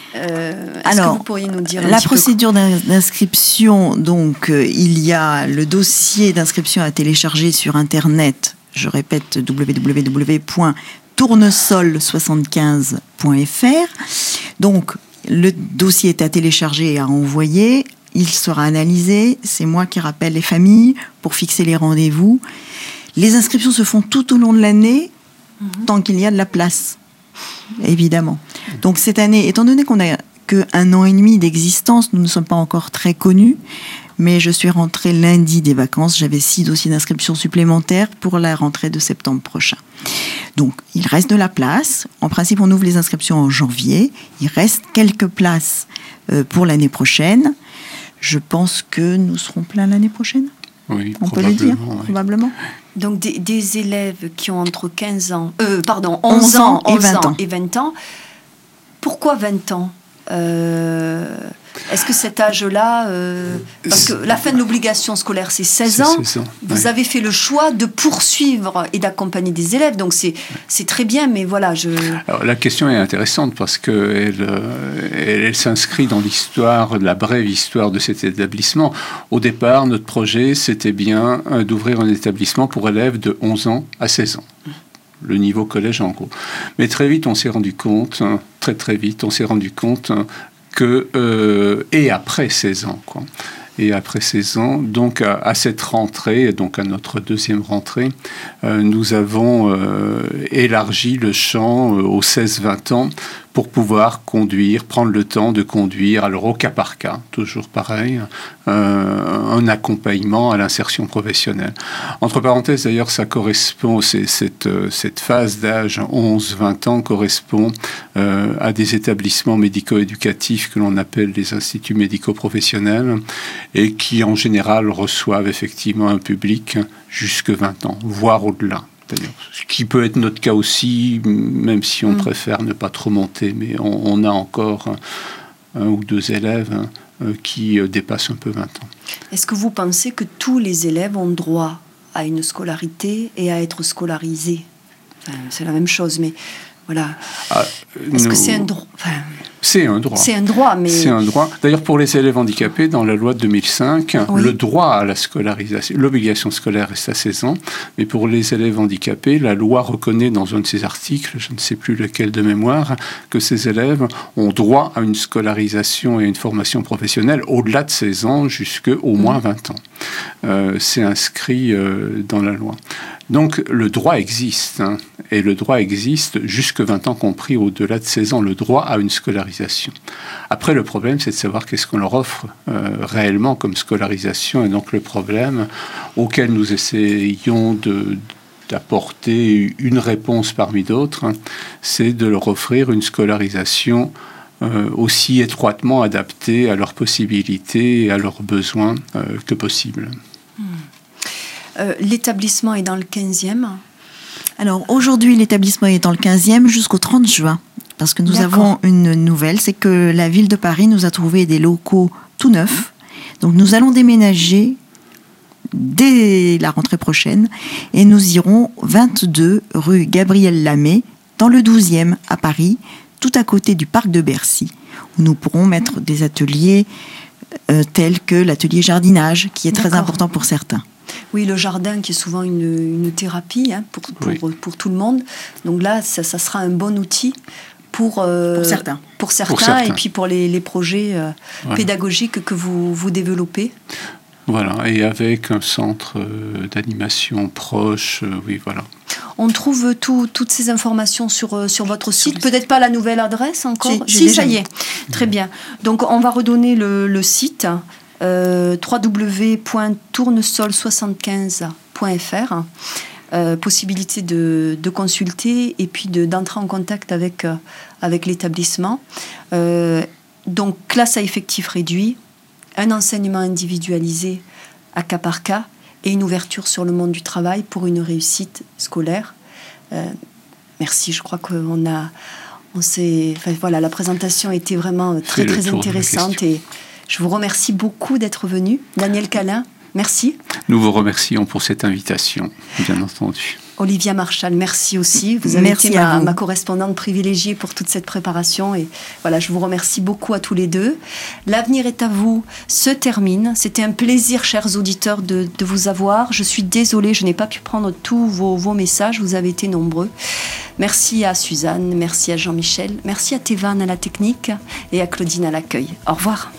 A: Euh, est-ce
C: Alors,
A: que vous pourriez nous dire un
C: la
A: petit
C: procédure
A: peu...
C: d'inscription, donc euh, il y a le dossier d'inscription à télécharger sur Internet. Je répète, w w w point tournesol soixante-quinze point f r. Donc, le dossier est à télécharger et à envoyer. Il sera analysé. C'est moi qui rappelle les familles pour fixer les rendez-vous. Les inscriptions se font tout au long de l'année, mmh. tant qu'il y a de la place, évidemment. Donc, cette année, étant donné qu'on n'a qu'un an et demi d'existence, nous ne sommes pas encore très connus. Mais je suis rentrée lundi des vacances. J'avais six dossiers d'inscription supplémentaires pour la rentrée de septembre prochain. Donc, il reste de la place. En principe, on ouvre les inscriptions en janvier. Il reste quelques places euh, pour l'année prochaine. Je pense que nous serons pleins l'année prochaine.
B: Oui,
C: on peut le dire,
B: oui.
C: probablement.
A: Donc, des, des élèves qui ont entre quinze ans, euh, pardon, onze ans,
C: et vingt ans.
A: Et vingt ans. Pourquoi vingt ans euh, Est-ce que cet âge-là, euh, parce que la fin de l'obligation scolaire, c'est seize ans,
B: c'est
A: vous
B: ouais.
A: avez fait le choix de poursuivre et d'accompagner des élèves, donc c'est, c'est très bien, mais voilà, je...
B: Alors, la question est intéressante parce qu'elle elle, elle s'inscrit dans l'histoire, la brève histoire de cet établissement. Au départ, notre projet, c'était bien d'ouvrir un établissement pour élèves de onze ans à seize ans. Le niveau collège en gros. Mais très vite, on s'est rendu compte, très très vite, on s'est rendu compte que, euh, et après seize ans, quoi. Et après seize ans, donc à, à cette rentrée, donc à notre deuxième rentrée, euh, nous avons euh, élargi le champ euh, aux seize vingt ans pour pouvoir conduire, prendre le temps de conduire, alors au cas par cas, toujours pareil, euh, un accompagnement à l'insertion professionnelle. Entre parenthèses, d'ailleurs, ça correspond, c'est, cette, cette phase d'âge onze vingt ans correspond euh, à des établissements médico-éducatifs que l'on appelle les instituts médico-professionnels et qui, en général, reçoivent effectivement un public jusque vingt ans, voire au-delà. D'ailleurs. Ce qui peut être notre cas aussi, même si on mmh. préfère ne pas trop monter, mais on, on a encore un, un ou deux élèves hein, euh, qui euh, dépassent un peu vingt ans.
A: Est-ce que vous pensez que tous les élèves ont droit à une scolarité et à être scolarisés? Enfin, c'est la même chose, mais voilà. Ah, Est-ce nous... que c'est un droit enfin...
B: C'est un droit.
A: C'est un droit, mais...
B: C'est un droit. D'ailleurs, pour les élèves handicapés, dans la loi de deux mille cinq, oui. le droit à la scolarisation, l'obligation scolaire reste à seize ans, mais pour les élèves handicapés, la loi reconnaît dans un de ses articles, je ne sais plus lequel de mémoire, que ces élèves ont droit à une scolarisation et à une formation professionnelle au-delà de seize ans, jusqu'au moins vingt ans. Euh, c'est inscrit euh, dans la loi. Donc, le droit existe, hein, et le droit existe jusque vingt ans compris, au-delà de seize ans, le droit à une scolarisation. Après, le problème, c'est de savoir qu'est-ce qu'on leur offre euh, réellement comme scolarisation, et donc le problème auquel nous essayons de, d'apporter une réponse parmi d'autres, hein, c'est de leur offrir une scolarisation euh, aussi étroitement adaptée à leurs possibilités et à leurs besoins euh, que possible.
A: Mmh. Euh, l'établissement est dans le quinzième.
C: Alors aujourd'hui, l'établissement est dans le quinzième jusqu'au trente juin. Parce que nous D'accord. avons une nouvelle, c'est que la ville de Paris nous a trouvé des locaux tout neufs. Donc nous allons déménager dès la rentrée prochaine et nous irons vingt-deux rue Gabriel Lamé, dans le douzième à Paris, tout à côté du parc de Bercy, où nous pourrons mettre des ateliers euh, tels que l'atelier jardinage, qui est D'accord. très important pour certains.
A: Oui, le jardin qui est souvent une, une thérapie hein, pour, pour, oui. pour tout le monde. Donc là, ça, ça sera un bon outil pour, euh,
C: pour, certains.
A: pour certains. Pour certains et puis pour les, les projets euh, voilà. pédagogiques que vous, vous développez.
B: Voilà, et avec un centre euh, d'animation proche, euh, oui, voilà.
A: On trouve tout, toutes ces informations sur, euh, sur votre site. Sur Peut-être pas la nouvelle adresse encore.
C: Si,
A: si ça y est. Très bien. Donc, on va redonner le, le site. Euh, w w w point tournesol soixante-quinze point f r, euh, possibilité de, de consulter et puis de, d'entrer en contact avec, euh, avec l'établissement. Euh, donc, classe à effectif réduit, un enseignement individualisé à cas par cas et une ouverture sur le monde du travail pour une réussite scolaire. Euh, merci, je crois qu'on a... On s'est, enfin, voilà, la présentation était vraiment très, très intéressante et je vous remercie beaucoup d'être venu. Daniel Calin, merci.
B: Nous vous remercions pour cette invitation, bien entendu.
A: Olivia Marchal, merci aussi. Vous avez merci été ma, ma correspondante privilégiée pour toute cette préparation. Et voilà, je vous remercie beaucoup à tous les deux. L'avenir est à vous se termine. C'était un plaisir, chers auditeurs, de, de vous avoir. Je suis désolée, je n'ai pas pu prendre tous vos, vos messages. Vous avez été nombreux. Merci à Suzanne, merci à Jean-Michel, merci à Thévan à la technique et à Claudine à l'accueil. Au revoir.